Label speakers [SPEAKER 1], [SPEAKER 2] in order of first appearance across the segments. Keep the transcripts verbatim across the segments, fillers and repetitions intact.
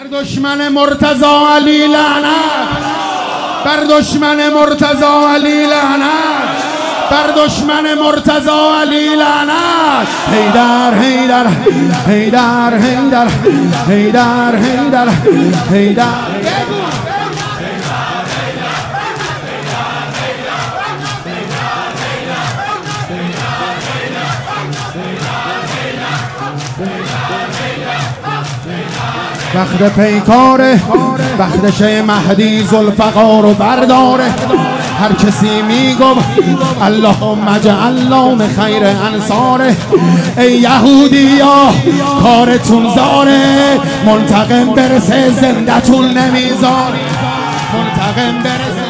[SPEAKER 1] بر دشمن مرتضی علی لعنت، بر دشمن مرتضی علی لعنت، بر دشمن مرتضی علی لعنت. حیدر حیدر حیدر حیدر حیدر حیدر حیدر. وقت پیکاره، وقت شه مهدی ذوالفقار و برداره. هر کسی میگفت اللهم اجعلنا من خیر انصاره. ای یهودیا کارتون زاره، منتقم برسه زندتون نمیذاره، منتقم برسه.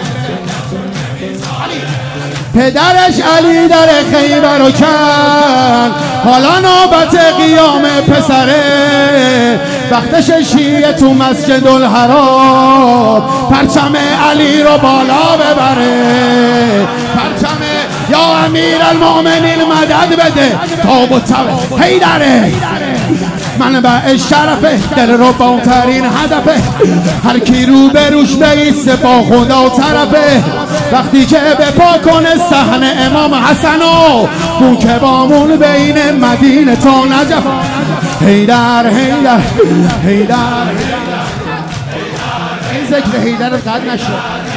[SPEAKER 1] پدرش علی در خیبر و کن، حالا نوبت قیام پسره. وقتش شیعه تو مسجد الحرام پرچم علی رو بالا ببره. پرچم یا امیر المؤمنین مدد بده. تابوت حیدره منبع شرفه، دل رو با ترین هدفه. هر کی رو بروش بیسته با خدا طرفه. وقتی که به پا کنه صحن امام حسنو، بو که بامون بین مدینه تا نجف. حیدر حیدر حیدر. این ذکر حیدر قد نشد.